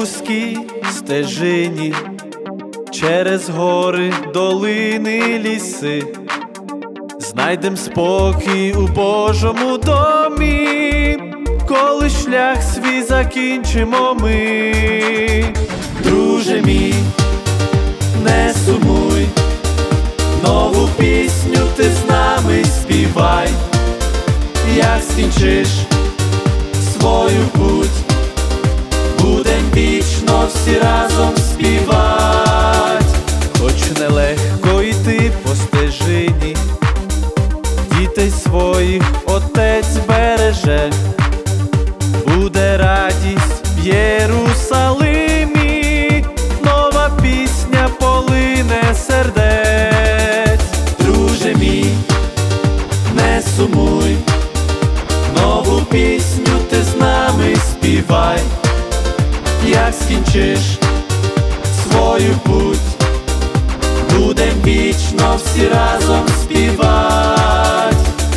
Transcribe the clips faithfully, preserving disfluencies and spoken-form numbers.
вузькій стежині, через гори, долини, ліси, знайдем спокій у Божому домі, коли шлях свій закінчимо ми. Друже мій, не сумуй, нову пісню ти з нами співай. Як скінчиш свою путь, будем вічно всі разом співать. Хоч нелегко йти по стежині, дітей своїх Отець береже, буде радість в Єрусалимі, нова пісня полине сердець. Друже мій, не сумуй, нову пісню ти з нами співай. Як скінчиш свою путь, будем вічно всі разом співать.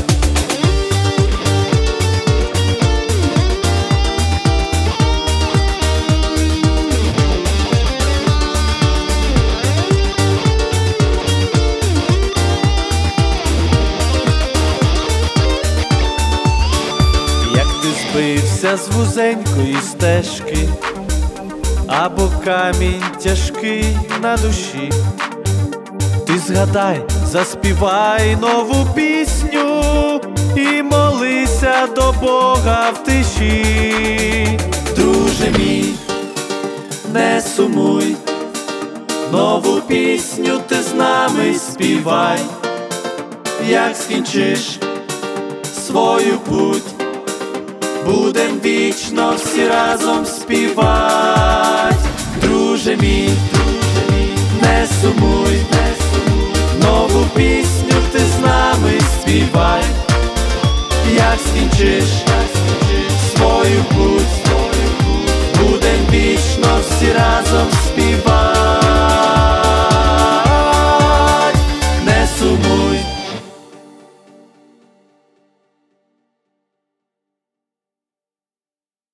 Як ти збився з вузенької стежки, або камінь тяжкий на душі, ти згадай, заспівай нову пісню і молися до Бога в тиші. Друже мій, не сумуй, нову пісню ти з нами співай. Як скінчиш свою путь, будем вічно всі разом співать. Друже мій, не сумуй, нову пісню ти з нами співай. Як скінчиш